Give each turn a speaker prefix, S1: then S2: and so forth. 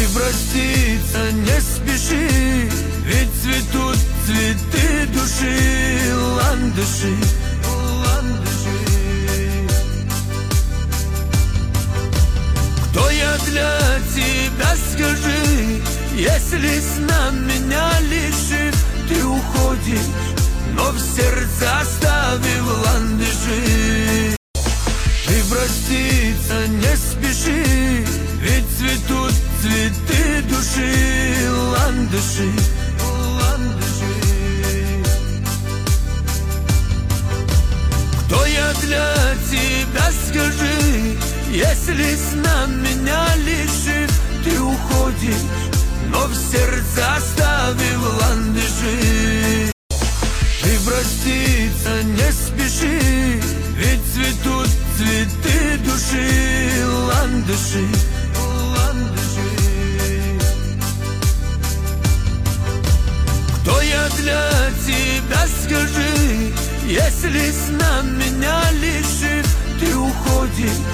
S1: Ты проститься не спеши, ведь цветут цветы души, ландыши, ландыши. Кто я для тебя, скажи, если сна меня лишив? Ты уходишь, но в сердце оставив ландыши. Ты проститься не спеши, ведь цветут цветы души, ландыши, ландыши. Кто я для тебя, скажи, если сна меня лишив? Ты уходишь, но в сердце оставив ландыши. Ты проститься не спеши, ведь цветут цветы души, ландыши, ландыши. Кто я для тебя, скажи, если сна меня лишив? Ты уходишь,